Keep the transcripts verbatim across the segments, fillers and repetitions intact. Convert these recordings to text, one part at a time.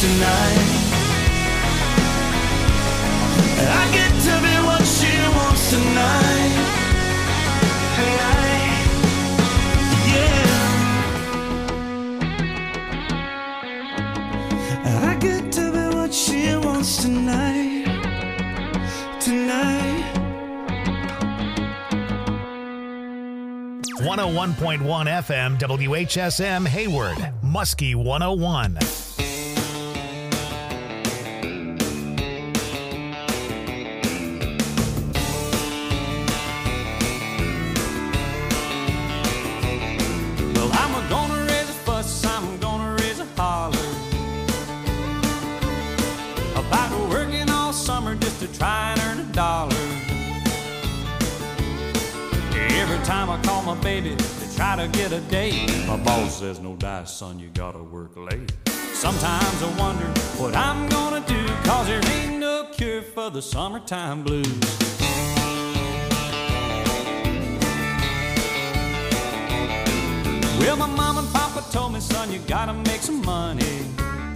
tonight. I get to be what she wants tonight. Tonight, yeah. I get to be what she wants tonight. Tonight. one oh one point one F M W H S M Hayward, Muskie one oh one. Well, I'm gonna raise a fuss, I'm gonna raise a holler about working all summer just to try and earn a dollar. Every time I call my baby to try to get a date, my boss says, no dice, son, you gotta work late. Sometimes I wonder what I'm gonna do, cause there ain't no cure for the summertime blues. Well, my mom and papa told me, son, you gotta make some money.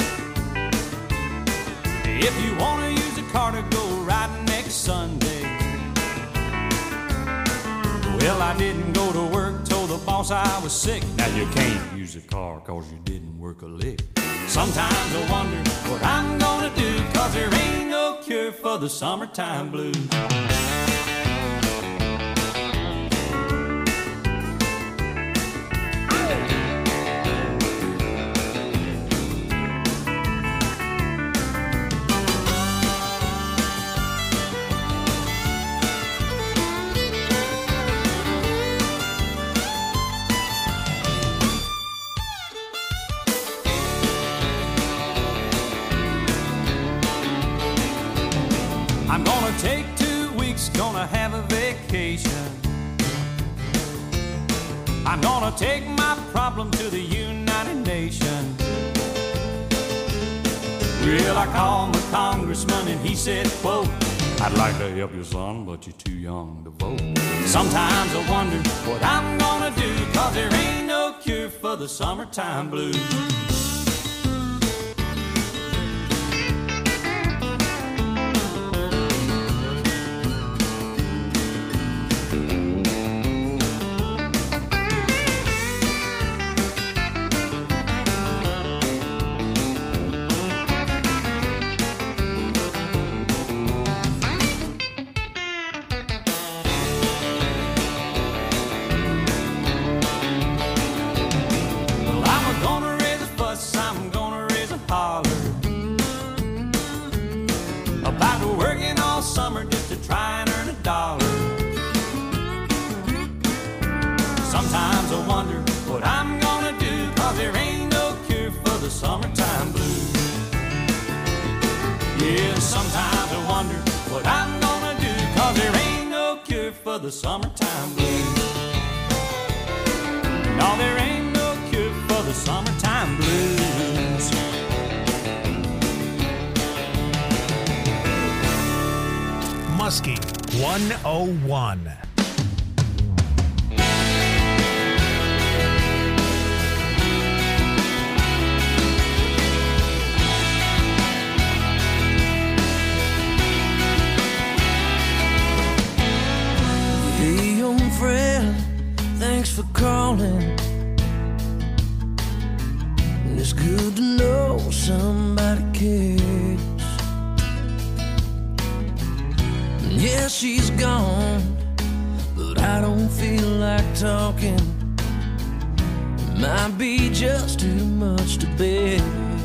If you wanna use a car to go riding next Sunday. Well, I didn't go to work, told the boss I was sick. Now you can't use a car cause you didn't work a lick. Sometimes I wonder what I'm gonna do, cause there ain't no cure for the summertime blues. I'm gonna take two weeks, gonna have a vacation. I'm gonna take my problem to the United Nations. Well, I called my congressman and he said, quote, I'd like to help you, son, but you're too young to vote. Sometimes I wonder what I'm gonna do, cause there ain't no cure for the summertime blues. Sometimes I wonder what I'm gonna do, cause there ain't no cure for the summertime blues. Yeah, sometimes I wonder what I'm gonna do, cause there ain't no cure for the summertime blues. No, there ain't no cure for the summertime blues. Muskie one oh one. Hey, young friend, thanks for calling. It's good to know somebody cares. Yeah, she's gone, but I don't feel like talking. It might be just too much to bear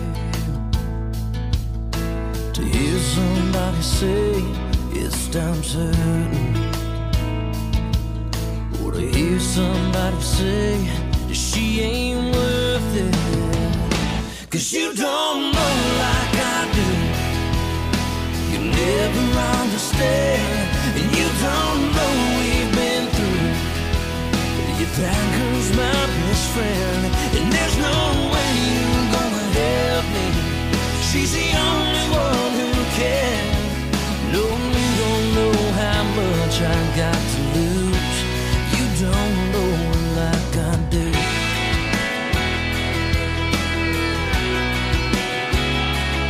to hear somebody say it's time certain, or to hear somebody say that she ain't worth it. Cause you don't know like I do. You never understand, and you don't know we've been through. Your that girl's my best friend, and there's no way you're gonna help me. She's the only one who can. No, you don't know how much I got to lose. You don't know like I do.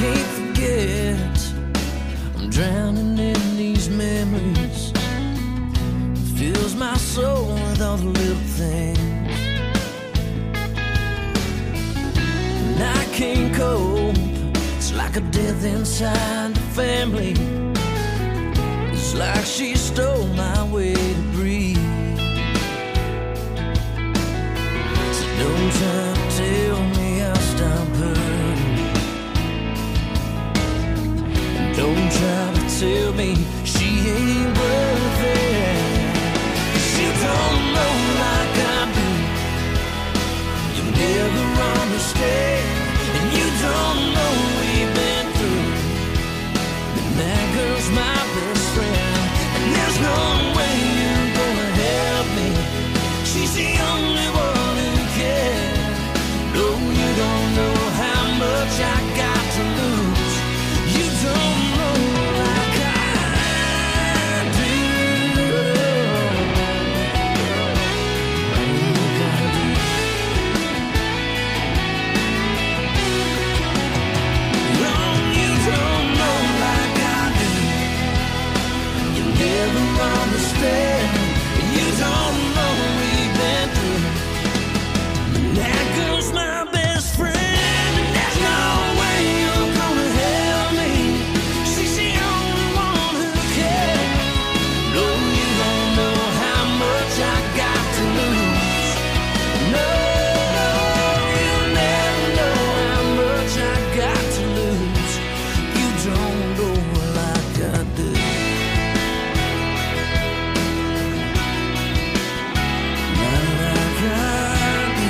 can't forget. I'm drowning in these memories. It fills my soul with all the little things. And I can't cope. It's like a death inside the family. It's like she stole my way to breathe. So don't try to tell me I'll stop hurting. And don't try to tell me she ain't worth it. 'Cause you don't know like I do. You never understand. And you don't know we've been through. And that girl's my best friend. And there's no way you're gonna help me. She's the only one who cares. No, you don't know how much I got to lose. You don't know like I do. Like I do. No, you don't know like I do. You never understand. You don't know we've been through. That girl's my best friend. And there's no way you're gonna help me. She's the only one who cares. No, you don't know how much I got to lose. No, you never know how much I got to lose. You don't know like I do. Not like I do.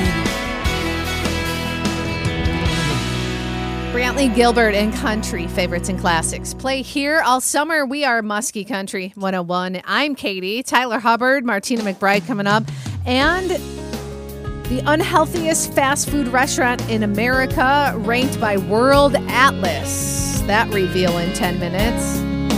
Brantley Gilbert and Country Favorites and Classics play here all summer. We are Muskie Country one oh one. I'm Katie. Tyler Hubbard, Martina McBride coming up. And the unhealthiest fast food restaurant in America ranked by World Atlas. That reveal in ten minutes.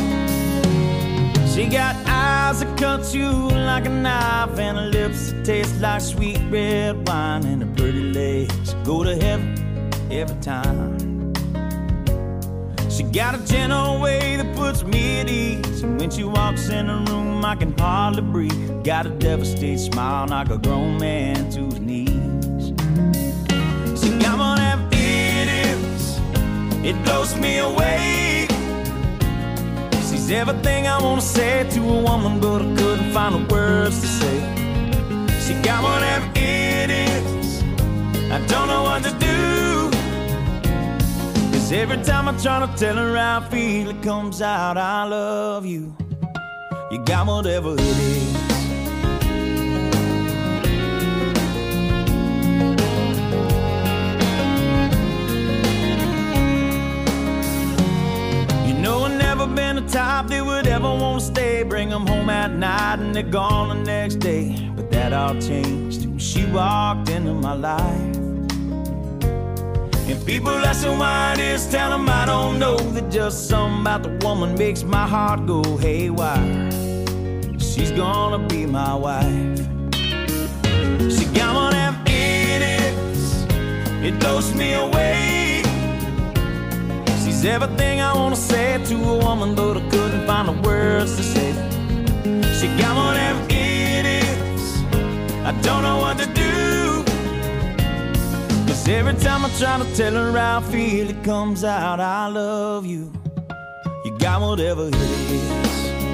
She got eyes that cut you like a knife and her lips that taste like sweet red wine and her pretty legs go to heaven every time. She got a gentle way that puts me at ease, and when she walks in the room I can hardly breathe. Got a devastated smile like a grown man to his knees. See, I'm gonna have it is, it blows me away. She's everything I wanna say to a woman, but I couldn't find the words to say. She got whatever it is, I don't know what to do. 'Cause every time I try to tell her how I feel, it comes out, I love you. You got whatever it is. You know I've never been the type that would ever want to stay. Bring them home at night and they're gone the next day. But that all changed when she walked into my life. And people ask me why it is, tell them I don't know. That just something about the woman makes my heart go haywire. She's gonna be my wife. She got whatever it is, it blows me away. She's everything I wanna say to a woman, but I couldn't find the words to say. She got whatever it is, I don't know what to do. Every time I try to tell her how I feel, it comes out, I love you. You got whatever it is.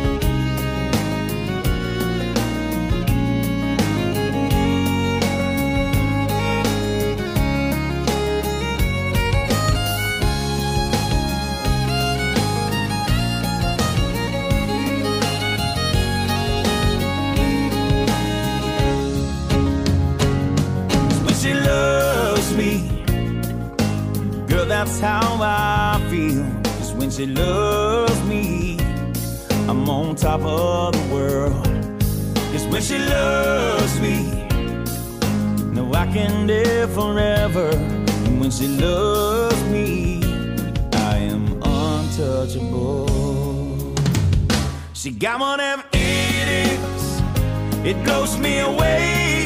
When she loves me, girl, that's how I feel. 'Cause when she loves me, I'm on top of the world. 'Cause when she loves me, no, I can live forever. And when she loves me, I am untouchable. She got whatever it is, it blows me away.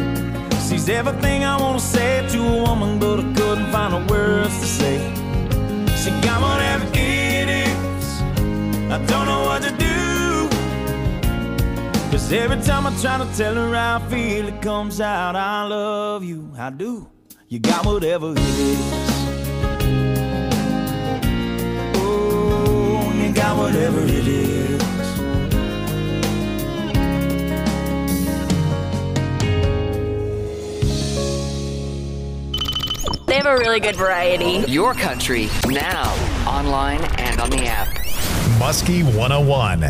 She's everything I wanna say to a woman, but I couldn't find the words to say. 'Cause every time I try to tell her how I feel, it comes out, I love you, I do. You got whatever it is. Oh, you got whatever it is. They have a really good variety. Your country, now, online and on the app. Muskie one oh one.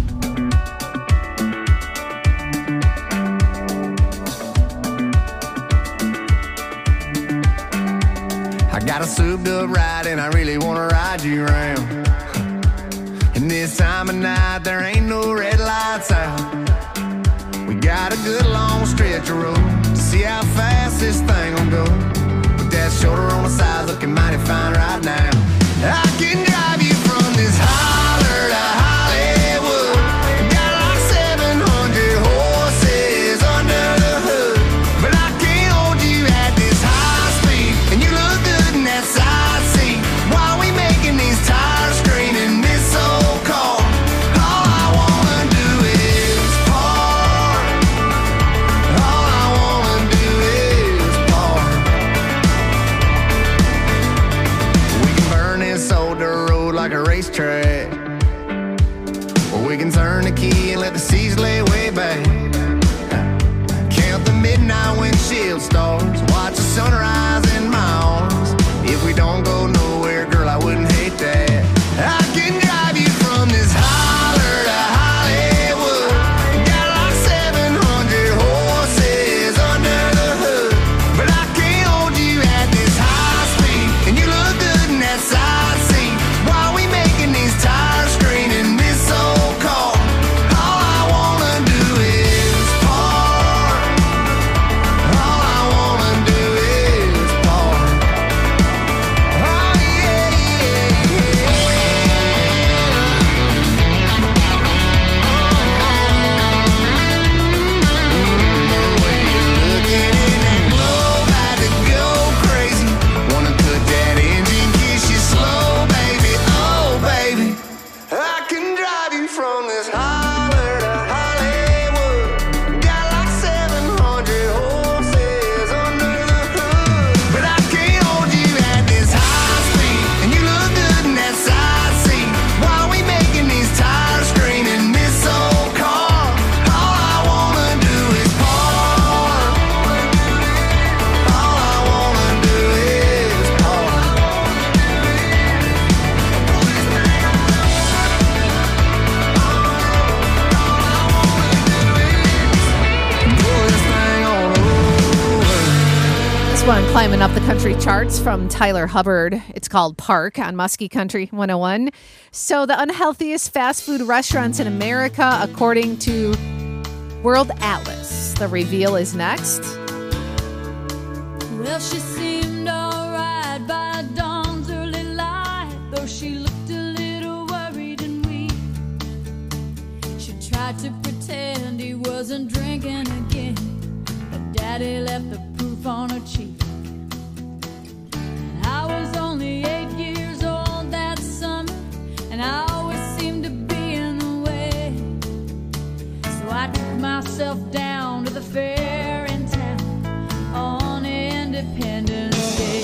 I got a souped up ride and I really wanna ride you around. And this time of night there ain't no red lights out. We got a good long stretch of road to see how fast this thing will go. With that shoulder on the side looking mighty fine right now. I can drive you from this holler to Hollywood. Got like seven hundred horses under the hood. But I can't hold you at this high speed. And you look good in that side seat. While we making these tires screaming this old car. All I wanna do is park. All I wanna do is park. We can burn this old dirt road like a racetrack. Or we can turn the key and let the seas lay way back. Count the midnight windshield stars. Watch the sunrise in my arms. If we don't go nowhere, girl, I wouldn't hate that. I can drive you from this holler to Hollywood. Got like seven hundred horses under the hood. But I can't hold you at this high speed. And you look good in that side seat. While we making these tires screaming this old car. All I wanna do is park. All I wanna do is park. Oh yeah, yeah, yeah. The way you're looking in that glow, about to go crazy. Wanna cut that engine, kiss you slow, baby. Oh, baby. I can drive you from this holler to Hollywood. Got like seven hundred horses under the hood. But I can't hold you at this high speed. And you look good in that side seat. While we making these tires screaming this old car. All I wanna do is park. All I wanna do is park. Pull this thing on over. This one climbing up the country charts from Tyler Hubbard. It's called Park on Muskie Country one oh one. So the unhealthiest fast food restaurants in America, according to World Atlas. The reveal is next. Well, she seemed alright by dawn's early light, though she looked a little worried and weak. She tried to pretend he wasn't drinking again, but Daddy left the proof on her cheek. And I was only eight years old that summer, and I always seemed to be in the way. So I took myself down to the fair in town on Independence Day.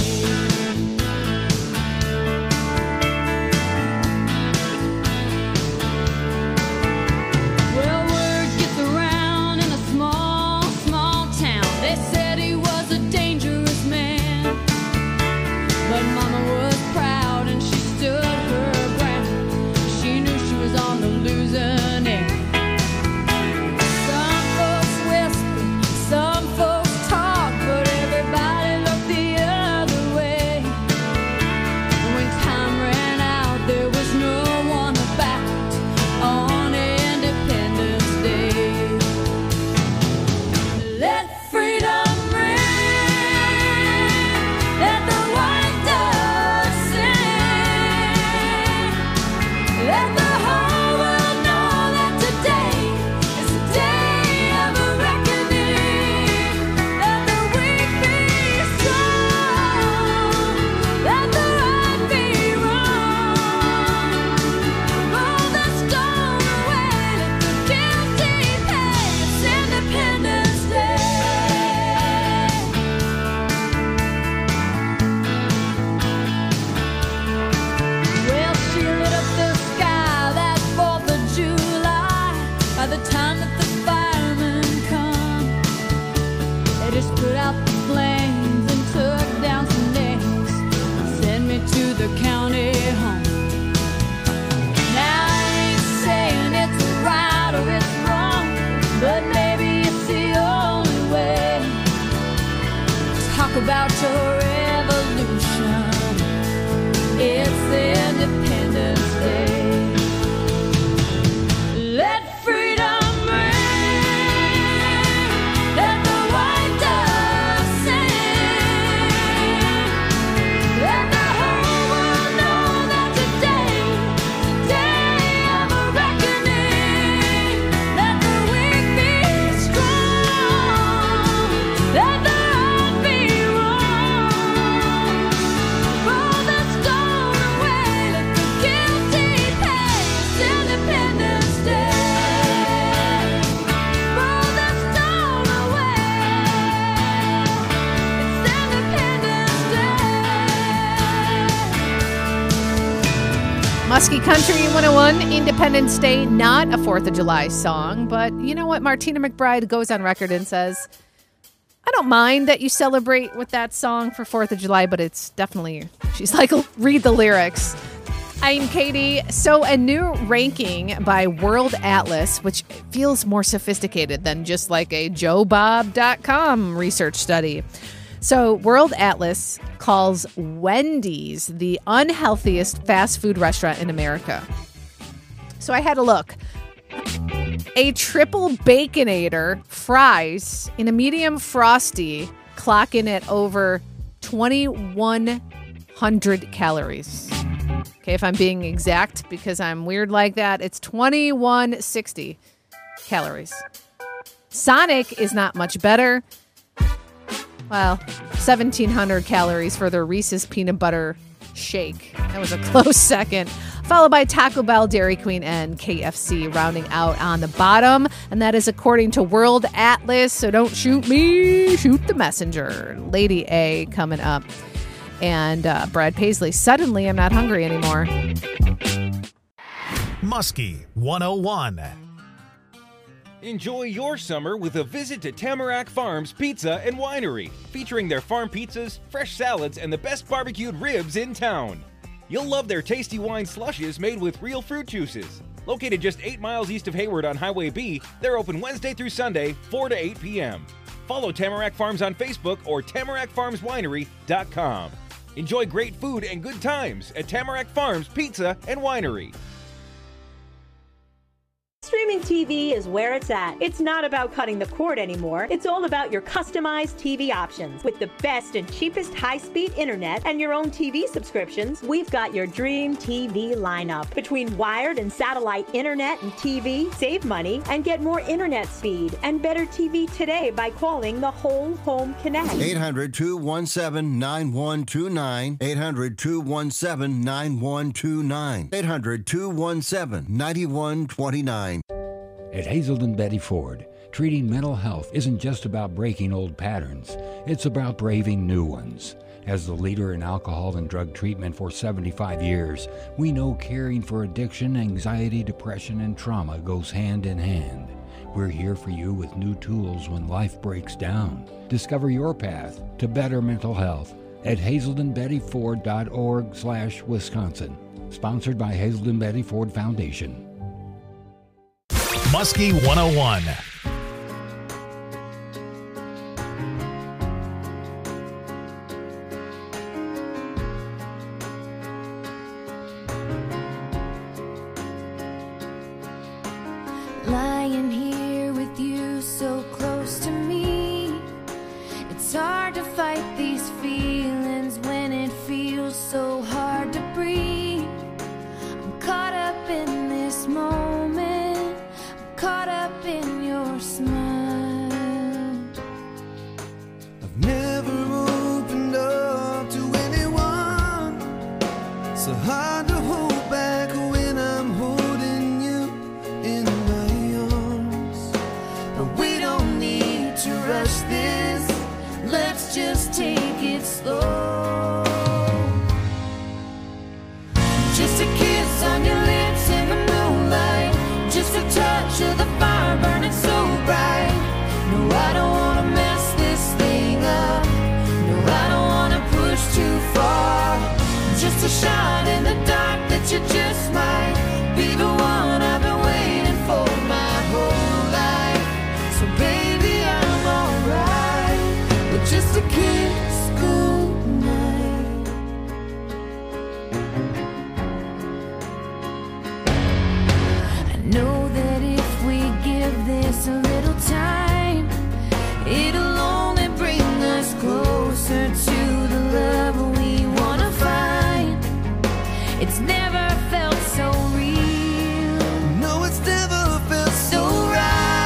Well, word gets around in a small, small town. They said he was a dangerous Muskie Country one oh one, Independence Day, not a fourth of July song, but you know what? Martina McBride goes on record and says, I don't mind that you celebrate with that song for fourth of July, but it's definitely, she's like, read the lyrics. I'm Katie. So a new ranking by World Atlas, which feels more sophisticated than just like a joe bob dot com research study. So World Atlas calls Wendy's the unhealthiest fast food restaurant in America. So I had a look. A triple Baconator fries in a medium frosty clock in at over twenty-one hundred calories. Okay, if I'm being exact, because I'm weird like that, it's twenty-one sixty calories. Sonic is not much better. Well, seventeen hundred calories for their Reese's Peanut Butter Shake. That was a close second. Followed by Taco Bell, Dairy Queen, and K F C rounding out on the bottom. And that is according to World Atlas. So don't shoot me, shoot the messenger. Lady A coming up. And uh, Brad Paisley, suddenly I'm not hungry anymore. Muskie one oh one. Enjoy your summer with a visit to Tamarack Farms Pizza and Winery, featuring their farm pizzas, fresh salads, and the best barbecued ribs in town. You'll love their tasty wine slushes made with real fruit juices. Located just eight miles east of Hayward on Highway B, they're open Wednesday through Sunday, four to eight p.m. Follow Tamarack Farms on Facebook or tamarack farms winery dot com. Enjoy great food and good times at Tamarack Farms Pizza and Winery. Streaming T V is where it's at. It's not about cutting the cord anymore. It's all about your customized T V options. With the best and cheapest high-speed internet and your own T V subscriptions, we've got your dream T V lineup. Between wired and satellite internet and T V, save money and get more internet speed and better T V today by calling the Whole Home Connect. eight hundred, two one seven, nine one two nine. eight hundred, two one seven, nine one two nine. eight hundred, two one seven, nine one two nine. At Hazelden Betty Ford, treating mental health isn't just about breaking old patterns. It's about braving new ones. As the leader in alcohol and drug treatment for seventy-five years, we know caring for addiction, anxiety, depression, and trauma goes hand in hand. We're here for you with new tools when life breaks down. Discover your path to better mental health at hazelden betty ford dot org slash Wisconsin. Sponsored by Hazelden Betty Ford Foundation. Muskie one oh one. Lying here with you so close to me, it's hard to fight these feelings when it feels so hard to breathe. I'm caught up in this moment, I'm caught up in your smile. I've never opened up to anyone, so hard to hold back when I'm holding you in my arms. But we don't need to rush this, let's just take it slow. Just a kiss on your lips in the moonlight, just a touch of the fire burning so bright. No, I don't wanna mess this thing up, no, I don't wanna push too far. Just a shot in the dark that you just might be the one I've been waiting for my whole life. So baby, I'm alright with just a kiss goodnight. I know that if we give this a little time, it'll only bring us closer to the love we wanna find. It's never felt so real. No, it's never felt so right.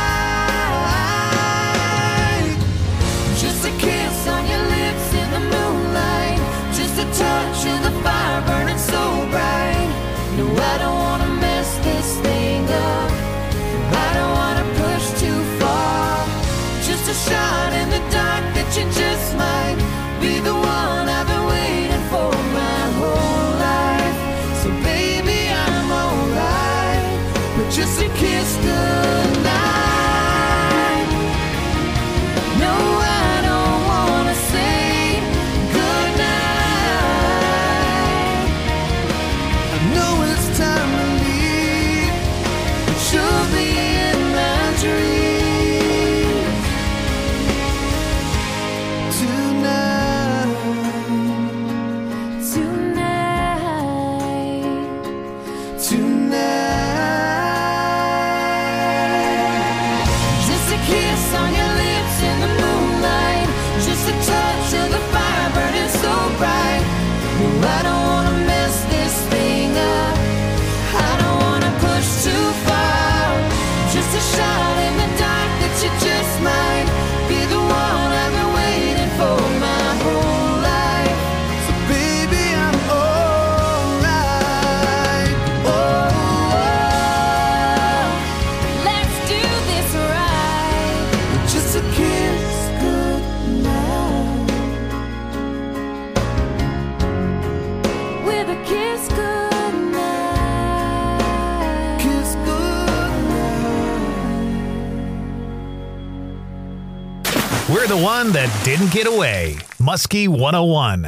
Just a kiss on your lips in the moonlight, just a touch of the fire burning so bright. No, I don't wanna mess this thing up, I don't wanna push too far. Just a shot in the dark that you just might be the one I've been waiting for my whole life. So time to leave, but you'll be in my dreams tonight. Tonight, tonight. just a kiss on your lips in the moonlight, just a touch of the fire burning so bright. No, I don't wanna mess this thing up, I don't wanna push too far, just a shot in the dark that you just might be the one I've been waiting for my whole life. So baby, I'm alright. Oh, Let's do this right, just a kiss goodnight. with a kiss goodnight. Kiss goodnight. We're the one that didn't get away. Muskie one oh one.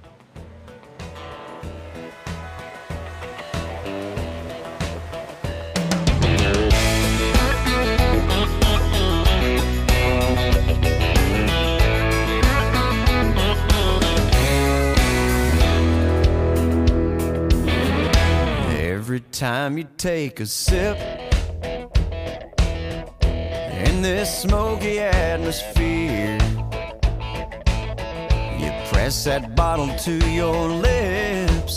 Every time you take a sip in this smoky atmosphere, you press that bottle to your lips,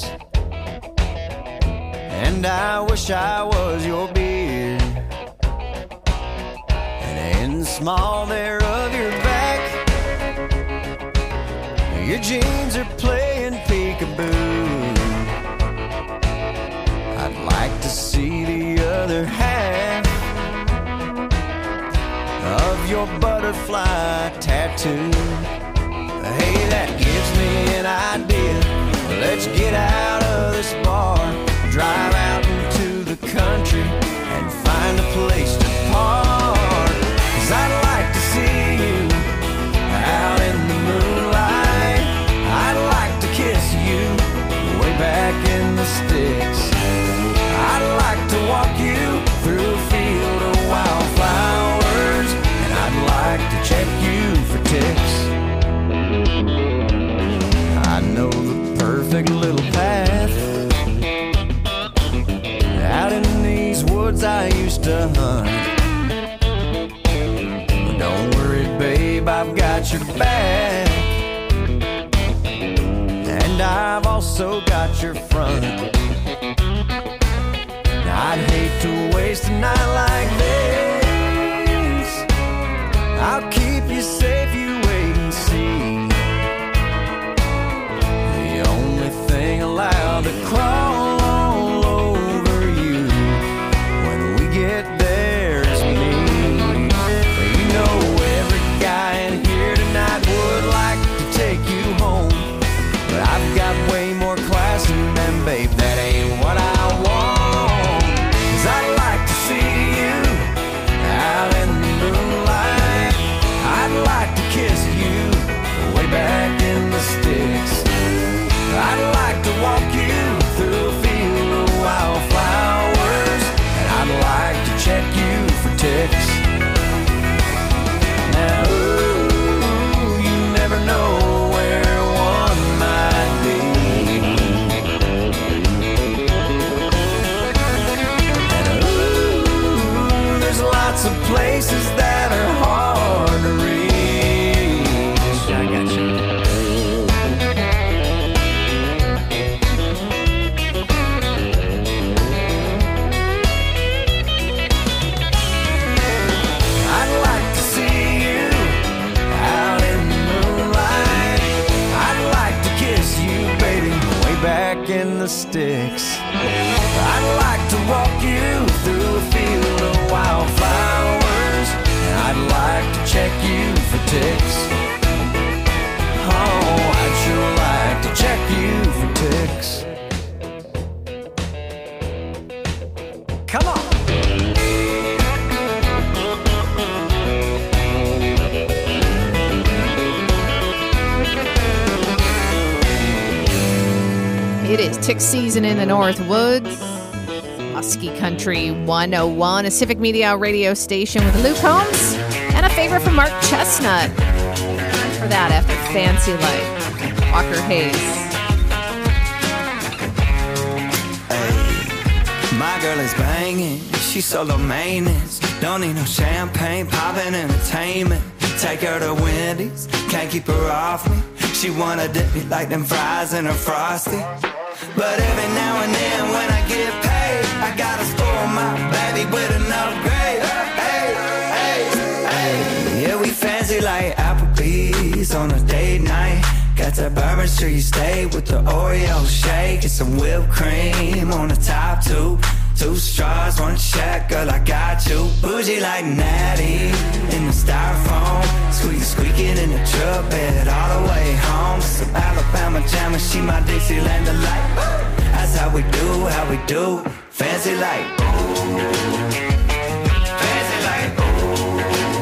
and I wish I was your beer. And in the small there of your back, your jeans are playing peekaboo. I'd like to see the other half of your butterfly tattoo. Hey, that gives me an idea. Let's get out of this bar, drive out into the country, and find a place to park. 'Cause I'd like to see you out in the moonlight. I'd like to kiss you way back in the sticks. I'd like to walk you through a field of wildflowers, and I'd like to check you for ticks. I know the perfect little path out in these woods I used to hunt. But don't worry, babe, I've got your back, and I've also got your front. I'd hate to waste a night like this. I'll keep you safe, you wait and see. The only thing allowed to crawl all over you when we get there is me. You know every guy in here tonight would like to take you home, but I've got way more class than them, babe, that ain't what I want. I'd like to see you out in the moonlight. I'd like to kiss you way back in the sticks. I'd like to walk you through a field of wildflowers, and I'd like to check you for ticks. Now, ooh, you never know where one might be. Lots of places that are hard to reach. I got you. I'd like to see you out in the moonlight. I'd like to kiss you, baby, way back in the sticks. I'd like to walk you through a field of wildflowers, and I'd like to check you for ticks. Oh, I'd sure like to check you for ticks. Come on. It is tick season in the North Woods. Muskie Country one oh one, a Civic Media radio station with Luke Combs and a favorite from Mark Chestnut. Time for that after Fancy Life, Walker Hayes. Hey, my girl is banging, she's solo maintenance. Don't need no champagne, poppin' entertainment. Take her to Wendy's, can't keep her off me. She wanna dip me like them fries in her Frosty. But every now and then when I get paid, I gotta spoil my baby with an upgrade. Hey, hey, hey. Yeah, we fancy like Applebee's on a date night. Got that Bourbon Street steak with the Oreo shake and some whipped cream on the top two. Two straws, one check, girl, I got you. Bougie like Natty in the styrofoam. Squeak, squeaking in the truck bed all the way home. Some Alabama jammer, she my Dixieland delight. That's how we do, how we do. Fancy like, ooh. Fancy like, ooh.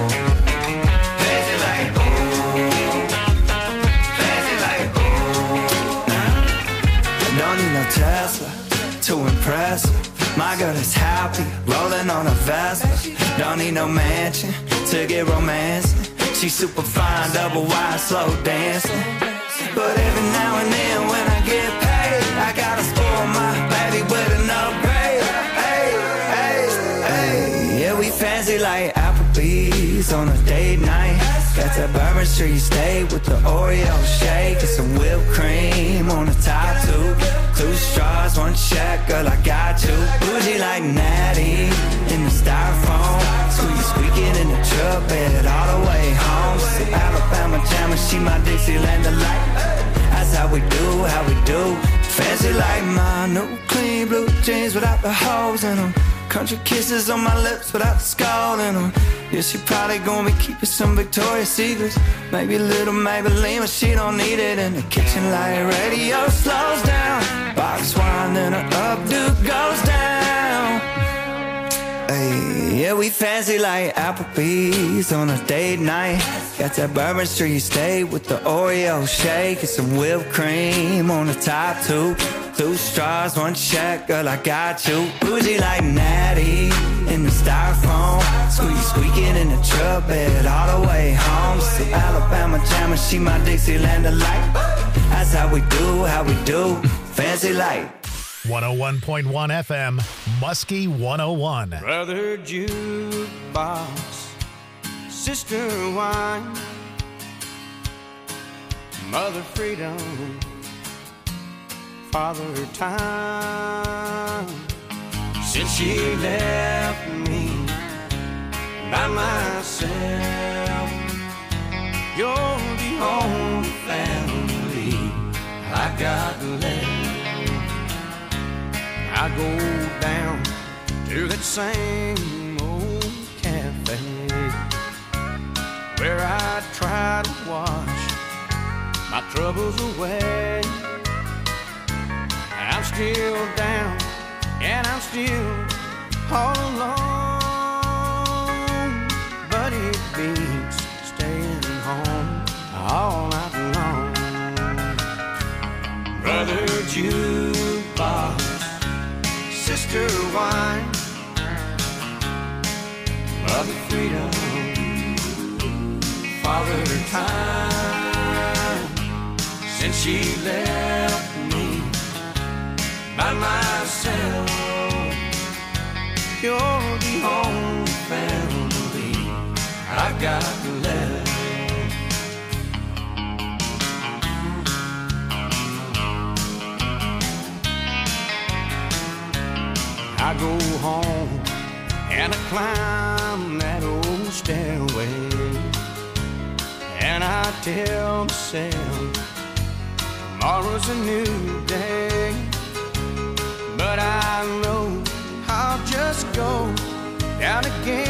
Fancy like, ooh. Fancy like, ooh. I don't need no Tesla to impress her. My girl is happy, rolling on a Vespa. Don't need no mansion to get romancing. She's super fine, double wide, slow dancing. But every now and then when I get paid, I gotta spoil my baby with an upgrade. Hey, hey, hey. Yeah, we fancy like Applebee's on a date night. Got that Bourbon Street steak with the Oreo shake and some whipped cream on the top two. Two straws, one check, girl, I got you. Bougie like Natty in the styrofoam. Squeak, squeaking in the truck bed all the way home. Some Alabama jammer, she my Dixieland delight. That's how we do, how we do. Fancy like my new clean blue jeans without the holes in them. Country kisses on my lips without the skull in them. Yeah, she probably gonna be keeping some Victoria's Secrets. Maybe a little Maybelline, but she don't need it. In the kitchen light radio slows down. Box wine, then her updo goes down. Hey, yeah, we fancy like Applebee's on a date night. Got that Bourbon Street steak with the Oreo shake and some whipped cream on the top two. Two straws, one check, girl, I got you. Bougie like Natty in the styrofoam. Squeak, squeaking in the truck bed all the way home. Some Alabama jammer, she my Dixieland delight. That's how we do, how we do. Fancy like one oh one point one F M, Muskie one oh one. Brother jukebox, sister wine, mother freedom, father time. Since she left me by myself, you're the only family I got left. I go down to that same old cafe where I try to wash my troubles away. I'm still down and I'm still all alone, but it beats staying home all night long. Brother jukebox, sister wine, mother freedom, father time. Since she left me by myself, you're the only family I've got left. I go home and I climb that old stairway, and I tell myself tomorrow's a new day. But I know I'll just go down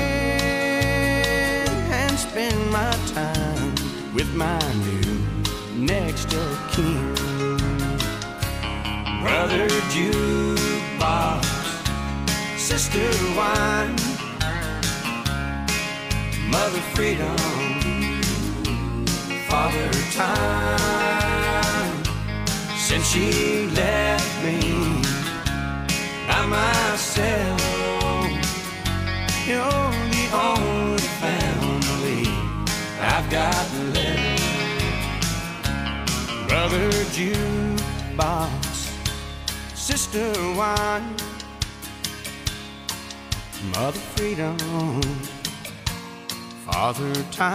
again and spend my time with my new next of kin. Brother jukebox, sister wine, mother freedom, father time. Since she left me by myself, jukebox, sister wine, mother freedom, father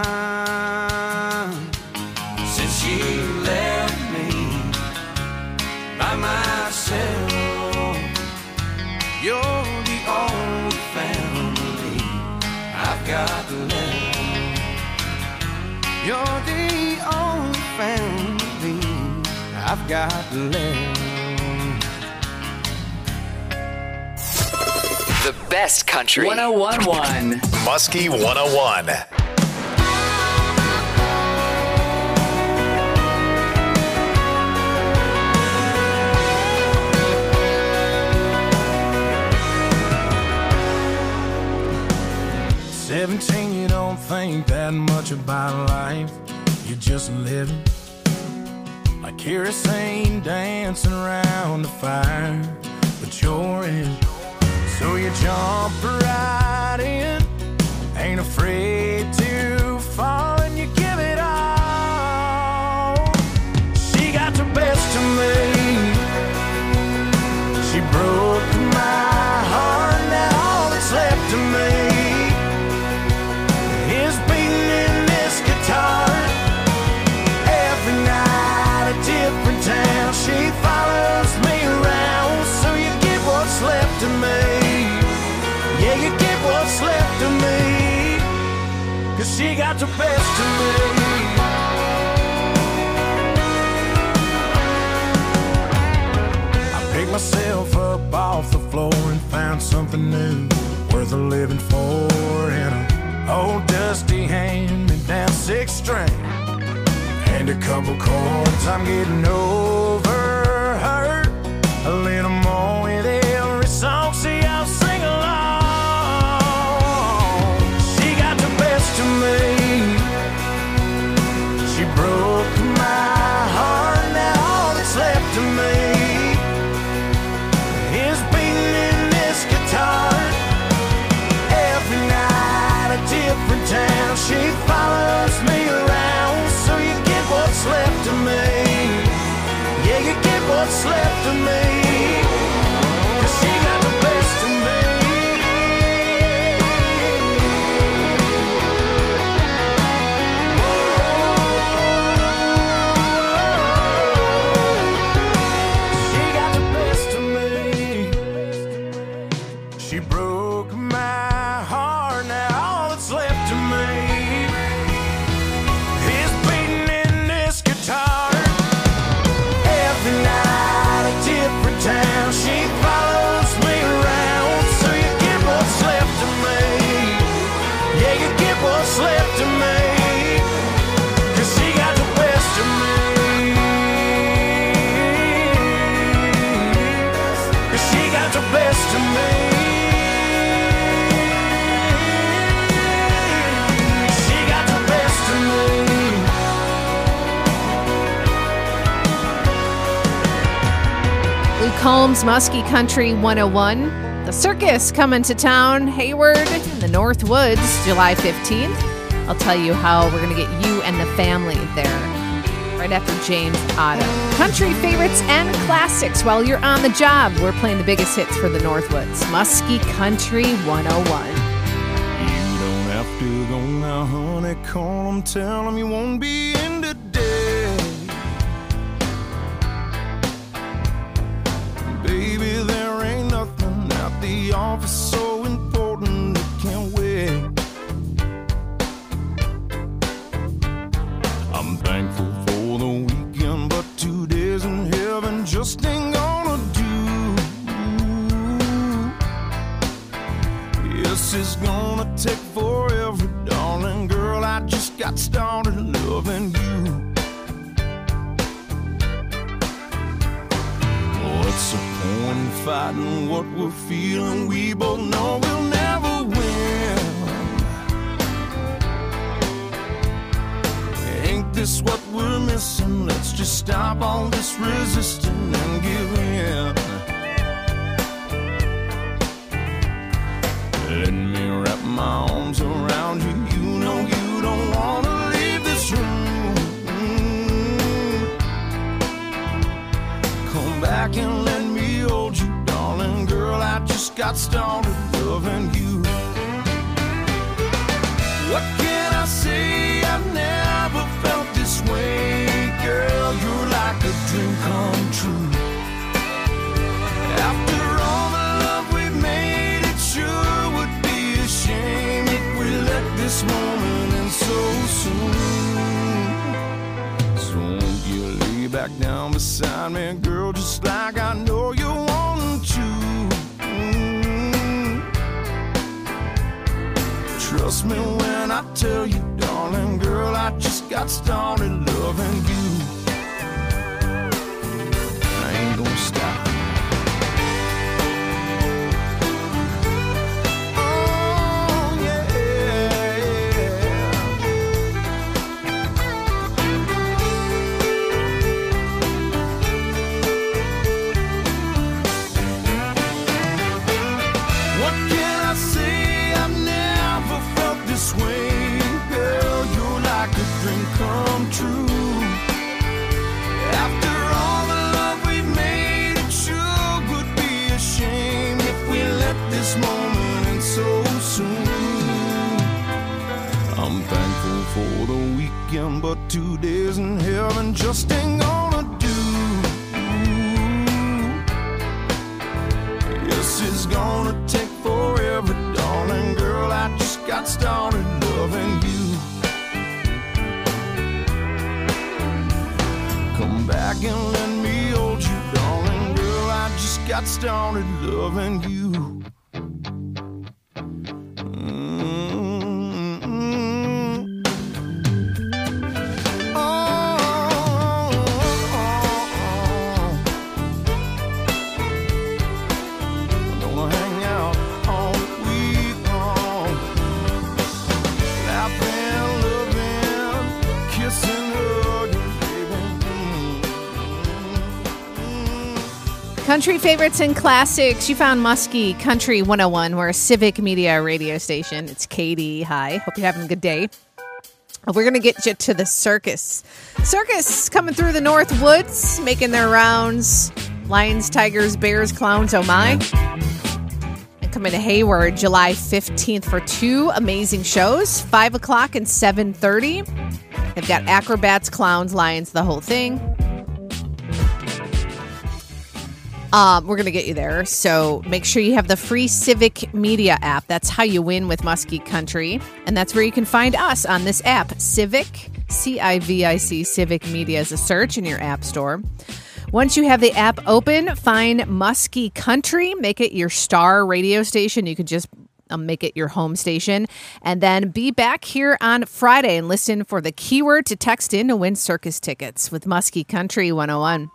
time. Since you left me by myself, you're the only family I've got left. You're the only family I've got left. The best country. one oh one point one. Muskie one oh one. Seventeen, you don't think that much about life. You're just living like kerosene dancing around the fire. But you're in, so you jump right in. Ain't afraid to fall and you give it all. She got the best of me. She broke my heart, now all that's left of me is beating in this guitar. Every night a different town. She follows me around, so you get what's left of me. Yeah, you get what's left of me, 'cause she got the best of me. I picked myself up off the floor and found something new, worth a living for, in a old dusty hand-me-down six string and a couple chords. I'm getting over her a little more with every song. See, I'll sing along. She got the best of me. She broke my heart, now all that's left of me is beating in this guitar. Every night a different town. She follows me around, so you get what's left of me. Yeah, you get what's left of me, 'cause she got the best of me. She got the best of me. She broke my heart, now all that's left of me is beating in this guitar. Every night a different town. She follows me around, so you get what's left of me. Yeah, you get what's left of me, 'cause she got the best of me. 'Cause she got the best of me. She got the best of me. Luke Combs, Muskie Country one oh one. The circus coming to town, Hayward, in the North Woods, July fifteenth. I'll tell you how we're going to get you and the family there right after James Otto. Country favorites and classics while you're on the job. We're playing the biggest hits for the North Woods. Muskie Country one oh one. You don't have to go now, honey. Call them, tell them you won't be in today. Baby, there ain't nothing at the office so important it can't wait. I'm thankful for the weekend, but two days in heaven just ain't gonna do. Yes, it's gonna take forever, darling girl. I just got started loving you. What's the point in fighting what we're feeling? We both know we'll never win. Ain't this what we're missing? Let's just stop all this resisting and give in. Let me wrap my arms around you. You know you don't wanna leave this room. got started loving you. What can I say? I've never felt this way. Girl, you're like a dream come true. After all the love we've made, it sure would be a shame if we let this moment end so soon. So won't you lay back down beside me, girl, just like I know you want to. Mm. Trust me when I tell you, darling, girl, I just got started loving you. I ain't gonna stop. Come true. After all the love we've made, it sure would be a shame if we let this moment end so soon. I'm thankful for the weekend, but two days in heaven just ain't gonna do. Yes, it's gonna take forever, darling girl. I just got started loving you. Come back and let me hold you, darling girl. I just got started loving you. Mm-hmm. Oh, oh, oh. I'm gonna hang out all week long, laughing, loving, kissing, hugging. Country favorites and classics. You found Muskie Country one oh one. We're a Civic Media radio station. It's Katie. Hi. Hope you're having a good day. We're going to get you to the circus. Circus coming through the North Woods, making their rounds. Lions, tigers, bears, clowns, oh my. And coming to Hayward July fifteenth for two amazing shows, five o'clock and seven thirty. They've got acrobats, clowns, lions, the whole thing. Um, we're going to get you there. So make sure you have the free Civic Media app. That's how you win with Muskie Country. And that's where you can find us on this app. Civic, C I V I C, Civic Media is a search in your app store. Once you have the app open, find Muskie Country. Make it your star radio station. You can just um, make it your home station. And then be back here on Friday and listen for the keyword to text in to win circus tickets with Muskie Country one oh one.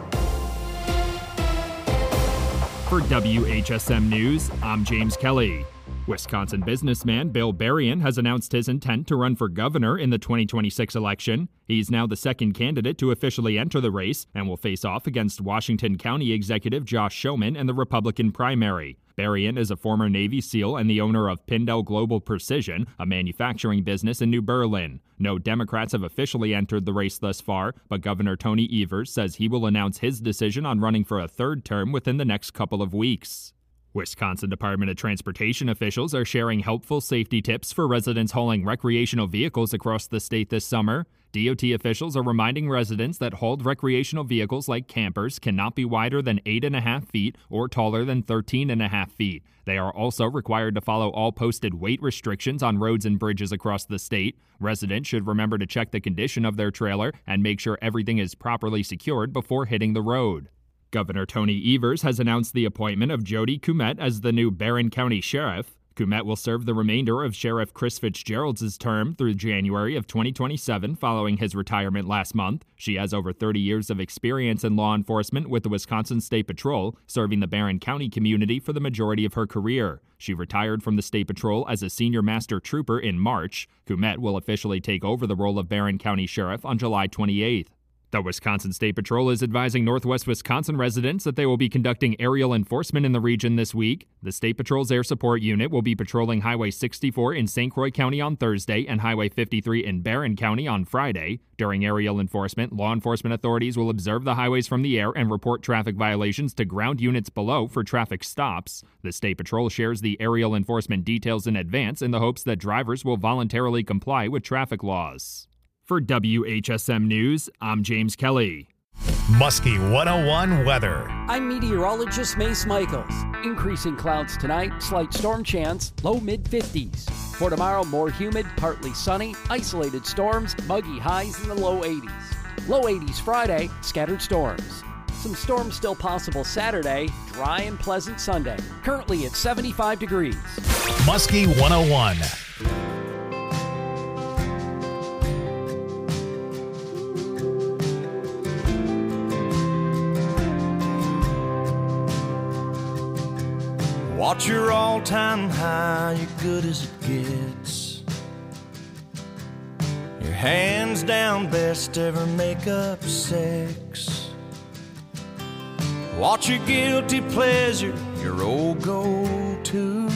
For W H S M News, I'm James Kelly. Wisconsin businessman Bill Berrien has announced his intent to run for governor in the twenty twenty-six election. He's now the second candidate to officially enter the race and will face off against Washington County Executive Josh Schoeman in the Republican primary. Berrien is a former Navy SEAL and the owner of Pindell Global Precision, a manufacturing business in New Berlin. No Democrats have officially entered the race thus far, but Governor Tony Evers says he will announce his decision on running for a third term within the next couple of weeks. Wisconsin Department of Transportation officials are sharing helpful safety tips for residents hauling recreational vehicles across the state this summer. D O T officials are reminding residents that hauled recreational vehicles like campers cannot be wider than eight and a half feet or taller than thirteen and a half feet. They are also required to follow all posted weight restrictions on roads and bridges across the state. Residents should remember to check the condition of their trailer and make sure everything is properly secured before hitting the road. Governor Tony Evers has announced the appointment of Jody Kumet as the new Barron County Sheriff. Kumet will serve the remainder of Sheriff Chris Fitzgerald's term through January of twenty twenty-seven following his retirement last month. She has over thirty years of experience in law enforcement with the Wisconsin State Patrol, serving the Barron County community for the majority of her career. She retired from the State Patrol as a senior master trooper in March. Kumet will officially take over the role of Barron County Sheriff on July twenty-eighth. The Wisconsin State Patrol is advising Northwest Wisconsin residents that they will be conducting aerial enforcement in the region this week. The State Patrol's Air Support Unit will be patrolling Highway sixty-four in Saint Croix County on Thursday and Highway fifty-three in Barron County on Friday. During aerial enforcement, law enforcement authorities will observe the highways from the air and report traffic violations to ground units below for traffic stops. The State Patrol shares the aerial enforcement details in advance in the hopes that drivers will voluntarily comply with traffic laws. For W H S M News, I'm James Kelly. Muskie one oh one weather. I'm meteorologist Mace Michaels. Increasing clouds tonight, slight storm chance, low mid fifties. For tomorrow, more humid, partly sunny, isolated storms, muggy highs in the low eighties. Low eighties Friday, scattered storms. Some storms still possible Saturday, dry and pleasant Sunday. Currently at seventy-five degrees. Muskie one oh one. Watch your all-time high, you're good as it gets. Your hands down best ever make-up sex. Watch your guilty pleasure, your old go-to.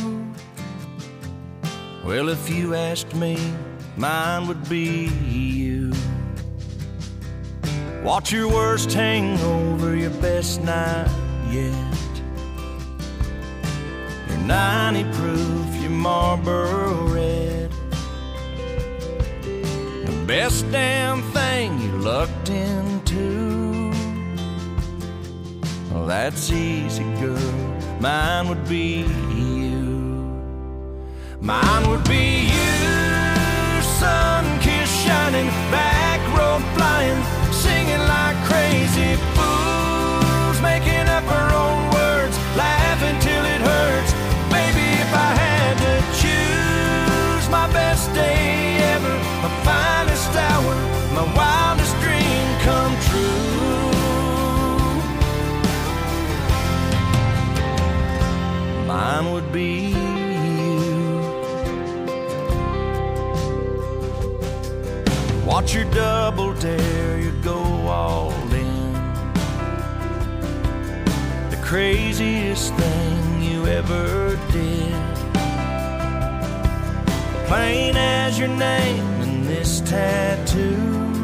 Well, if you asked me, mine would be you. Watch your worst hangover, your best night yet. ninety proof, your Marlboro Red. The best damn thing you lucked into. Well, that's easy, girl. Mine would be you. Mine would be you. Sun-kissed, shining, back road flying, singing like crazy fools, making up our own words, laughing till it hurts. If I had to choose my best day ever, my finest hour, my wildest dream come true, mine would be you. Watch your double dare, you go all in. The craziest thing you ever did. Plain as your name and this tattoo.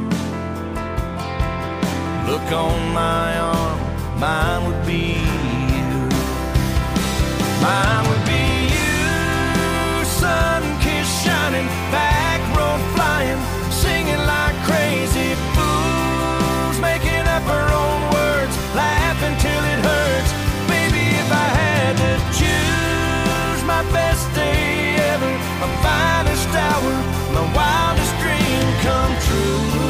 Look on my arm, mine would be you. Mine would be you. Sun-kissed, shining, back road flying, singing like crazy fools, making up our own words, laughing till it hurts. Baby, if I had to choose my best day ever, my finest hour, my wildest dream come true,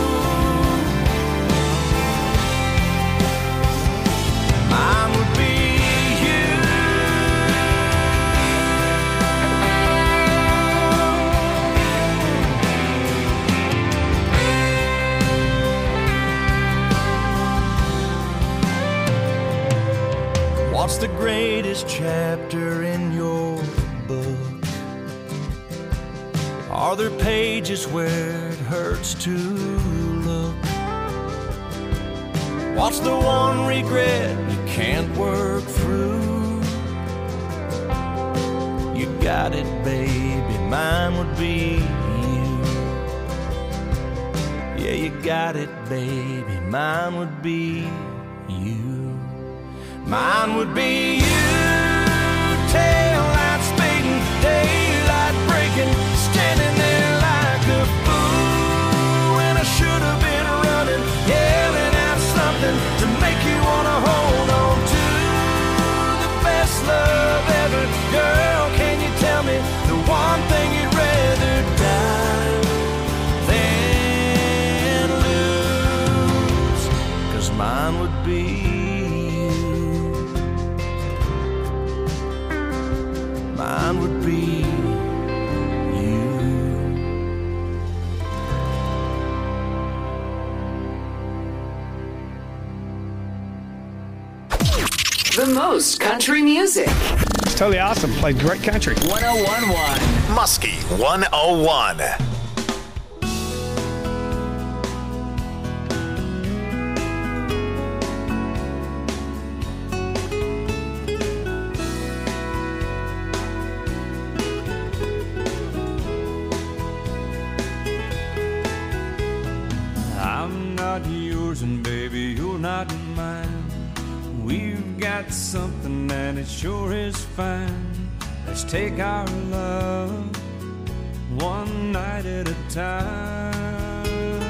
mine would be you. What's the greatest chapter in your book? Are there pages where it hurts to look? What's the one regret you can't work through? You got it, baby, mine would be you. Yeah, you got it, baby, mine would be you. Mine would be you. Tail light speeding, daylight breaking, standing there like a fool when I should have been running, yelling out something to make you want to hold on to the best love ever. Girl, can you tell me the one thing you'd rather die than lose? 'Cause mine would be, mine would be you. The most country music. It's totally awesome. Played great country. one oh one point one. Muskie one oh one. it's something and it sure is fine. Let's take our love one night at a time.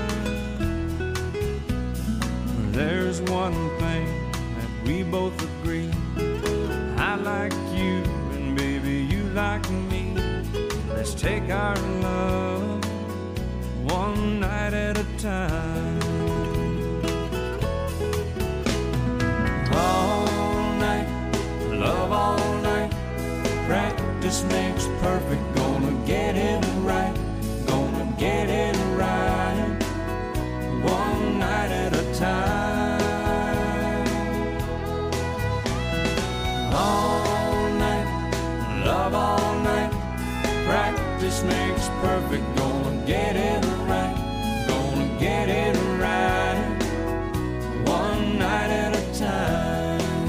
There's one thing that we both agree. I like you and baby you like me. Let's take our love one night at a time. All night, love all night. Practice makes perfect. Gonna get it right. Gonna get it right. One night at a time. All night, love all night. Practice makes perfect. Gonna get it right. Gonna get it right. One night at a time.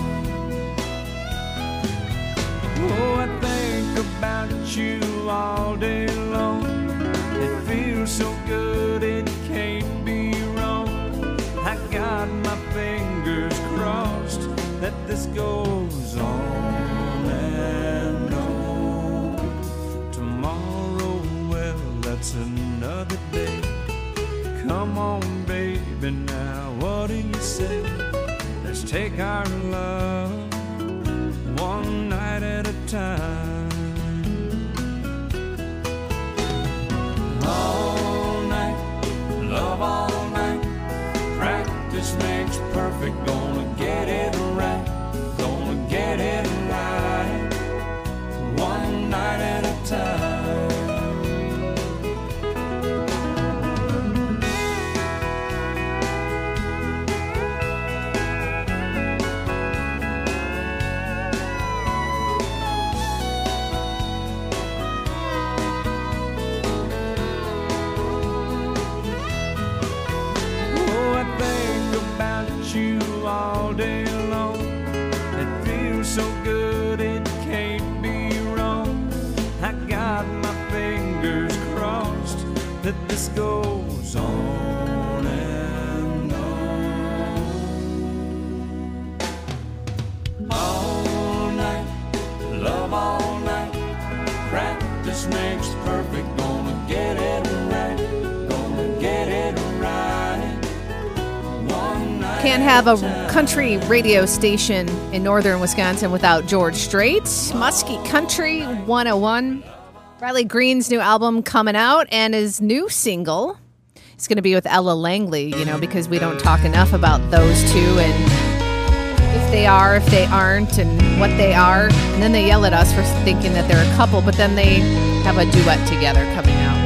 Oh, I think about you all day long. It feels so good, it can't be wrong. I got my fingers crossed that this goes on and on. Tomorrow, well, that's another day. Come on, baby, now what do you say? Let's take our love one night at a time. All night, love all night. Practice makes perfect. Gonna get it right. Gonna get it right. One night at a time. You all day long. It feels so good, it can't be wrong. I got my fingers crossed that this goes on and on. All night, love all night. Practice makes perfect. Gonna get it right. Gonna get it right. Can't have a country radio station in northern Wisconsin without George Strait. Muskie Country one oh one. Riley Green's new album coming out, and his new single is going to be with Ella Langley, you know, because we don't talk enough about those two and if they are, if they aren't, and what they are. And then they yell at us for thinking that they're a couple, but then they have a duet together coming out.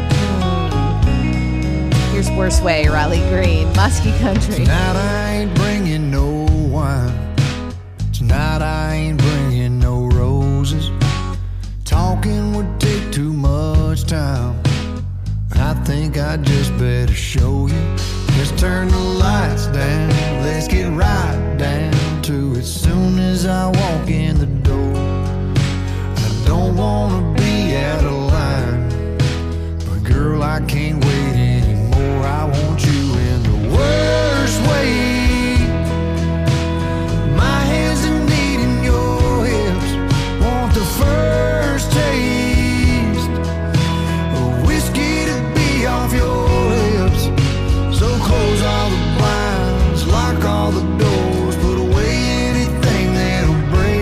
Here's Worst Way, Riley Green, Muskie Country. Tonight I ain't bringing no wine. Tonight I ain't bringing no roses. Talking would take too much time. I think I just better show you. Just turn the lights down. Let's get right down to it. Soon as I walk in the door, I don't wanna be out of line, but girl, I can't wait anymore. I want you in the worst way. My hands are needing your hips. Want the first taste of whiskey to be off your lips. So close all the blinds, lock all the doors, put away anything that'll break.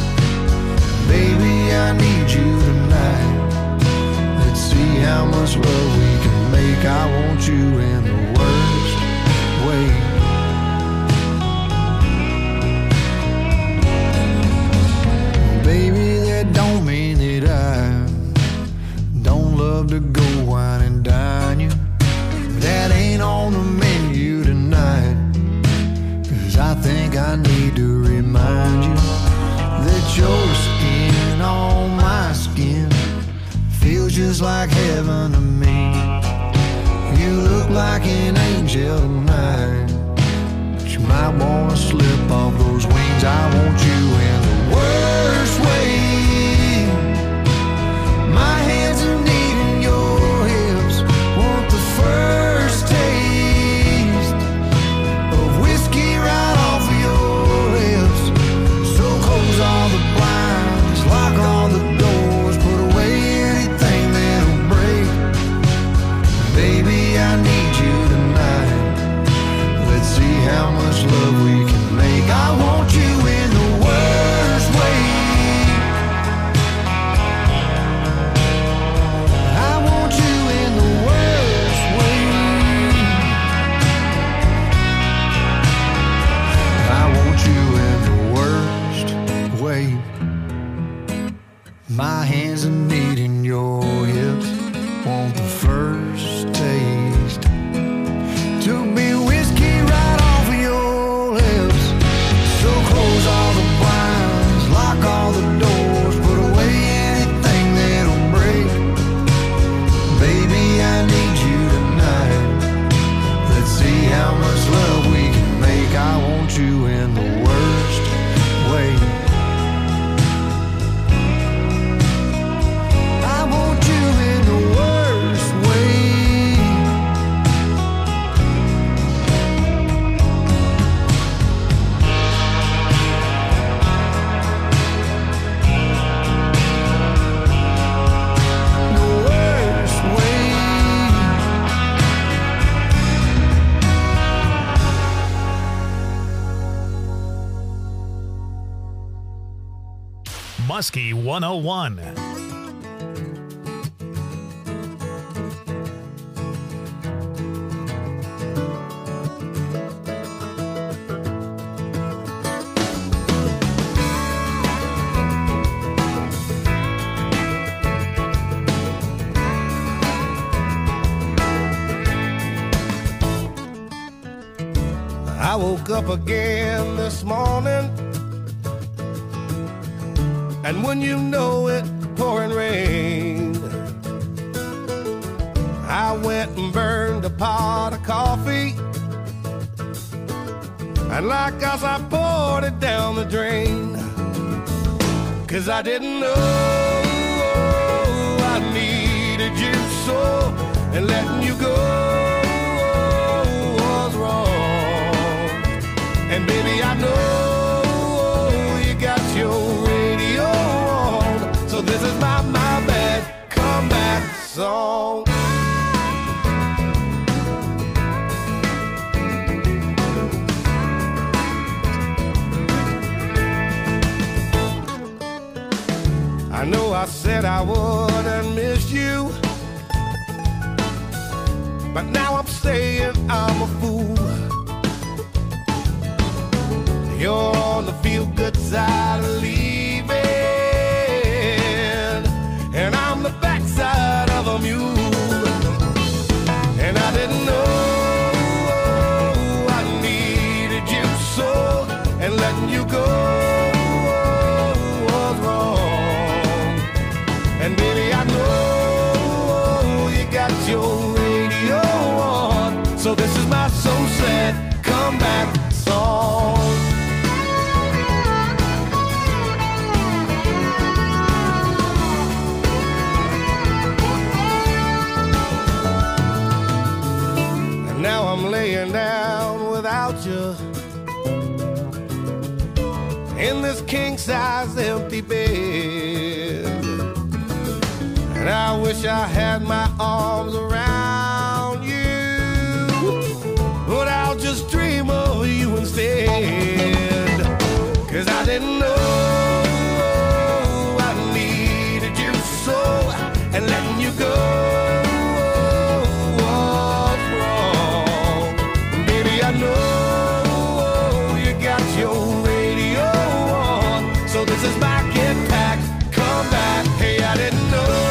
Baby, I need you tonight. Let's see how much love we can make. I want you in the worst way. Baby, that don't mean that I don't love to go wine and dine you. That ain't on the menu tonight. Cause I think I need to remind you that your skin on my skin feels just like heaven to me. You look like an angel tonight, but you might wanna slip off those wings. I want you in the worst way. My hands are needing your hips. Want the first taste of whiskey right off of your lips. wave. My hands are kneading your hips. Want the first taste. Took me whiskey right off of your lips. So close all the blinds, lock all the doors, put away anything that'll break. Baby, I need you tonight. Let's see how much love we can make. I want you in the worst way. I want you in the worst way. The worst way. Muskie one oh one. I woke up again this morning, and when you know it, pouring rain. I went and burned a pot of coffee, and like us I poured it down the drain. Cause I didn't know I needed you so, and letting you go was wrong. And baby, I know you got your radio on, so this is my, my bad comeback song. I know I said I wouldn't miss you, but now I'm saying I'm a fool. You're on the feel-good side of leaving, and I'm the backside of a mule. And I didn't know I needed you so, and letting you go was wrong. And baby, I know you got your radio on, so this is my so sad comeback song. Now I'm laying down without you in this king-size empty bed, and I wish I had my arms around you, but I'll just dream of you instead. Cause I didn't know I needed you so, and letting you go I know you got your radio on, so this is my get back, come back. Hey, I didn't know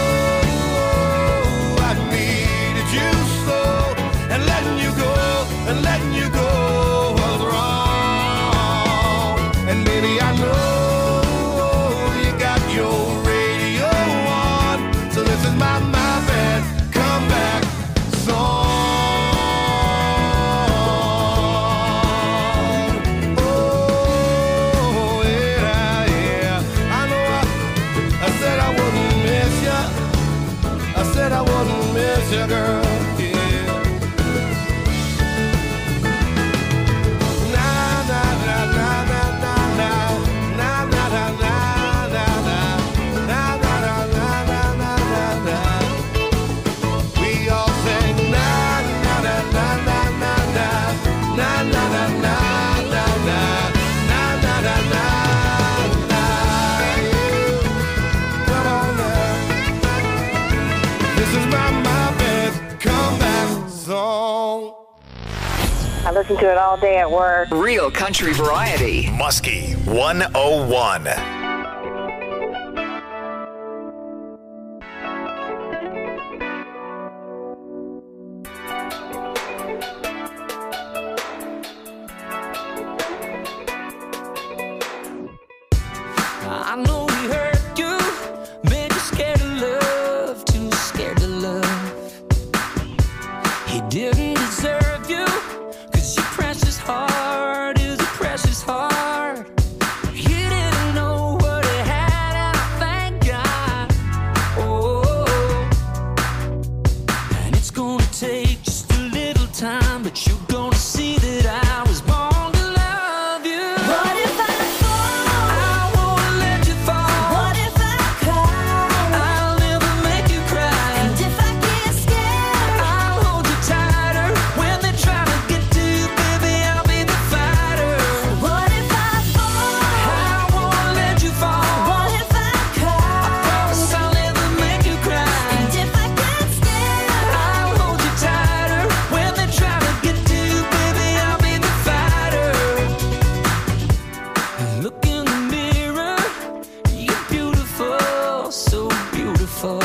I needed you so, and letting you go, and letting you go was wrong. And baby, I know you got your radio on, so this is my, my bad comeback song. I wouldn't miss you, girl, yeah. Na na na na na na na na na na na na na na na na. We all sing na na na na na na na na na na na na na na na na. Come on now. This is my, my bad comeback song. I listen to it all day at work. Real country variety. Muskie one oh one. know he hurt you, made you scared of love, too scared to love. He didn't deserve you, cause your precious heart is a precious heart. He didn't know what he had, and I thank God. Oh, and it's gonna take just a little time, but you're gonna see that I was born to love you. What if I fall? I won't let you fall. What if I cry? I'll never make you cry. And if I get scared, I'll hold you tighter. When they try to get to you, baby, I'll be the fighter. What if I fall? I won't let you fall. What if I cry? I promise I'll never make you cry. And if I get scared, I'll hold you tighter. When they try to get to you, baby, I'll be the fighter. Look in the mirror, you're beautiful, so beautiful.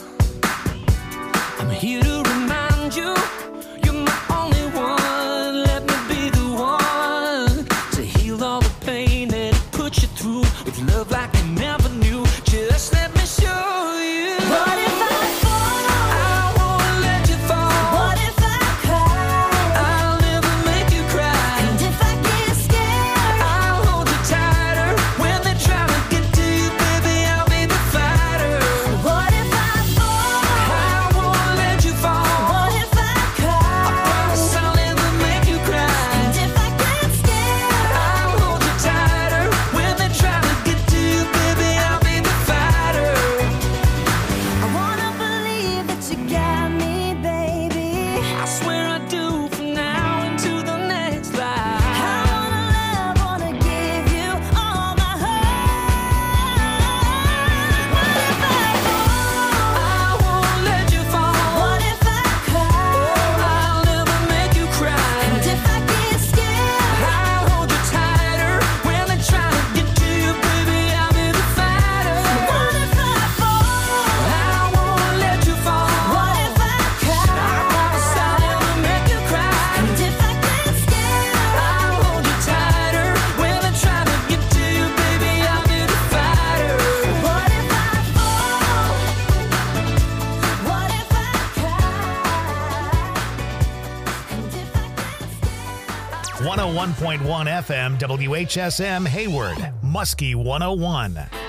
I'm here to remind you, you're my only one. Let me be the one to heal all the pain that it put you through with love like you never knew. Just let me show you. What if I fall? I won't let you fall. What if I cry? I'll never make you cry. And if I get scared, I'll hold you tighter. When they try to get to you, baby, I'll be the fighter. What if I fall? I won't let you fall. What if I cry? I promise I'll never make you cry. And if I get scared, I'll hold you tighter. When they try to get to you, baby, I'll be the fighter. I wanna believe that you got me, baby. I swear I do, from now into the next life. I wanna love, wanna give you all my heart. What if I fall? I won't let you fall. What if I cry? I'll never make you cry. And if I get scared, I'll hold you tighter. When they try to get to you, baby, I'll be the fighter. What if I fall? I won't let you fall. What if I cry? I promise I'll never make you cry. And if I get scared, I'll hold you tighter. When they try to get to you, baby, I'll be the fighter. What if I fall? What if I one oh one point one F M W H S M Hayward, Muskie one oh one.